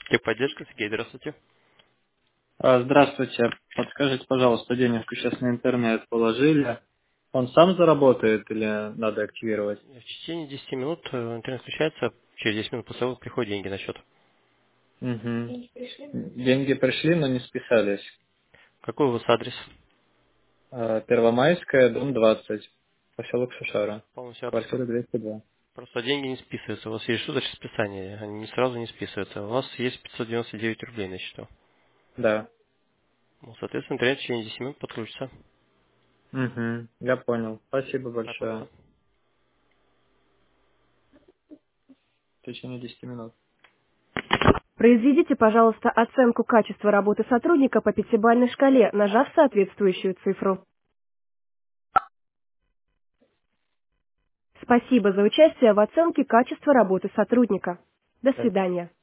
Техподдержка, Сергей, здравствуйте. Здравствуйте. Подскажите, пожалуйста, денежку сейчас на интернет положили. Он сам заработает или надо активировать? В течение 10 минут интернет включается, через 10 минут после того, как приходят деньги на счет. Угу. Деньги пришли, но не списались. Какой у вас адрес? Первомайская, дом 20, поселок Шушара, По-моему, все адресом. квартира 202. Просто деньги не списываются. У вас есть что значит списание? Они сразу не списываются. У вас есть 599 рублей на счету. Да. Ну, соответственно, интернет в течение 10 минут подключится. Угу. Я понял. Спасибо большое. Пожалуйста. В течение 10 минут. Произведите, пожалуйста, оценку качества работы сотрудника по пятибалльной шкале, нажав соответствующую цифру. Спасибо за участие в оценке качества работы сотрудника. До Так. свидания.